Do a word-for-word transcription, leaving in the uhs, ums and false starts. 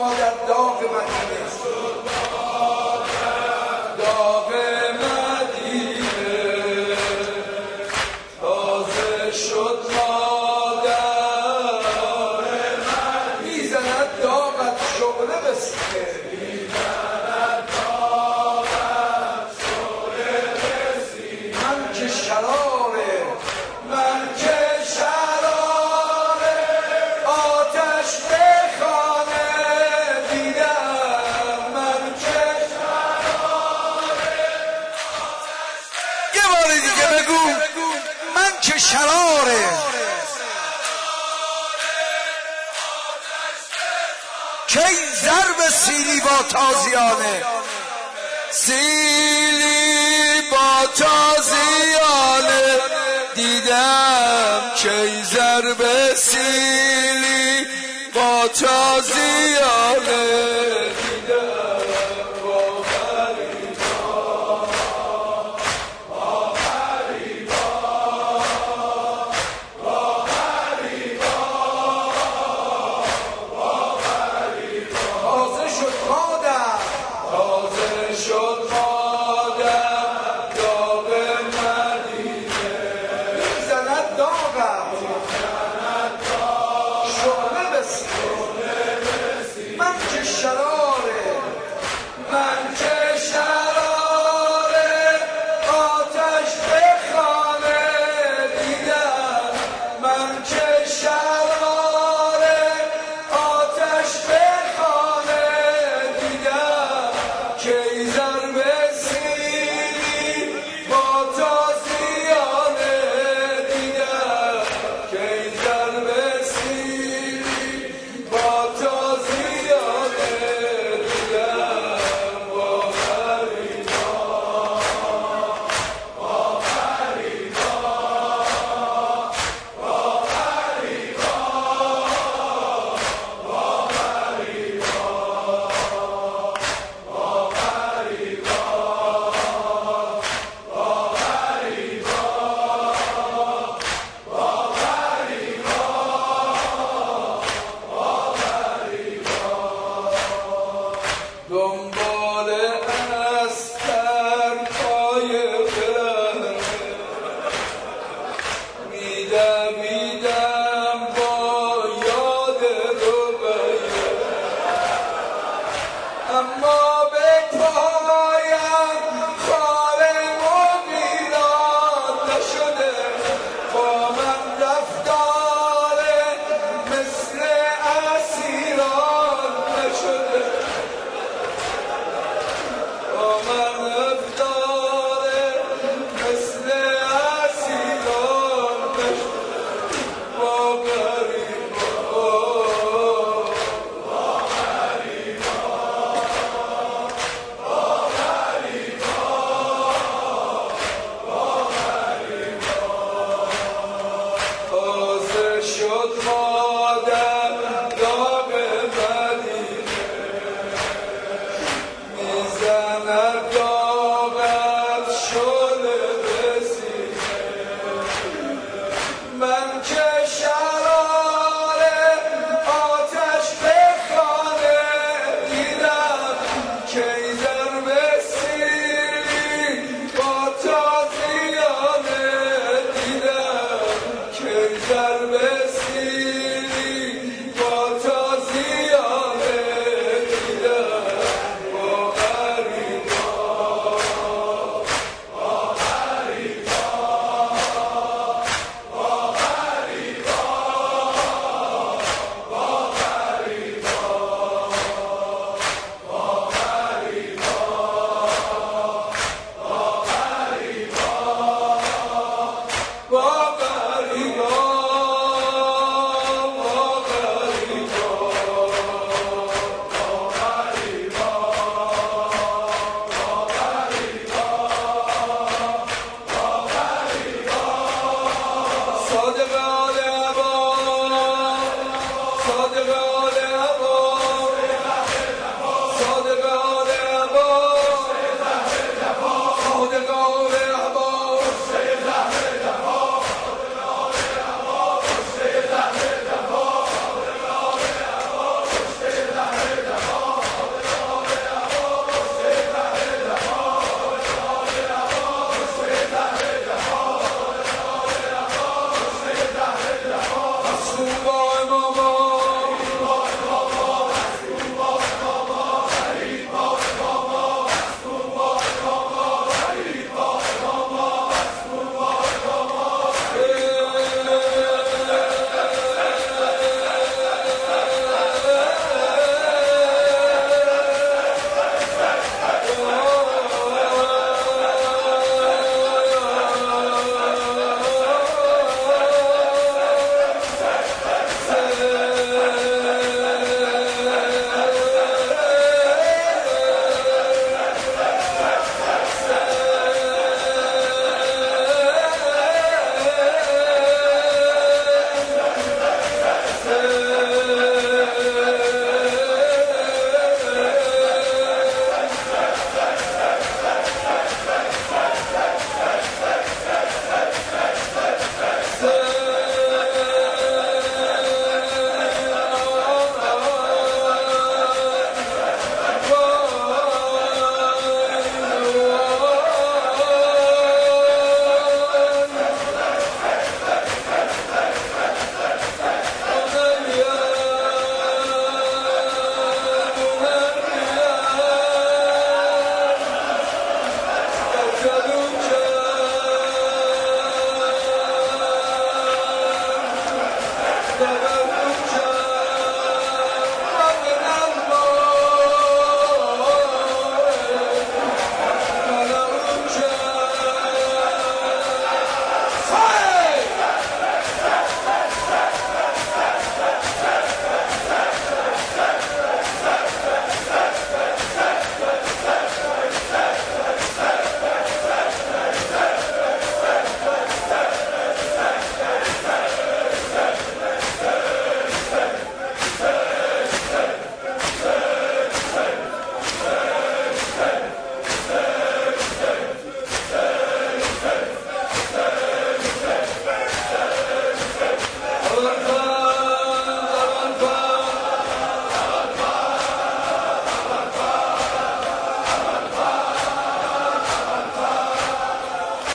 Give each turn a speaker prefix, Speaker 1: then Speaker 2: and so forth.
Speaker 1: مادر داغ مدینه داغ مدینه تازه شد مادر میزند داغت شعله بسیده میزند داغت شعله بسیده من که شراره من که شراره آتش به خانه دیدم من که شراره یه بار دیگه بگو من که شراره که این ضرب سیلی با تازیانه سیلی با تازیانه دیدم که این ضرب سیلی با تازیانه دیدم با غریبا با غریبا با غریبا با غریبا تازه شد مادر تازه شد مادر داغ مدینه میزند داغم شعله بسیده من که شراره من که شراره آتش به خانه دیدم من که شراره آتش به خانه دیدم که ای ضرب سیلی با تازیانه دیدم که ای ضرب سیلی با تازیانه دیدم با غریبا با غریبا با غریبا با غریبا با غریبا با غریبا با غریبا با غریبا دنبال استر پای برهنه میدمیدم با یاد رقیه اما به پای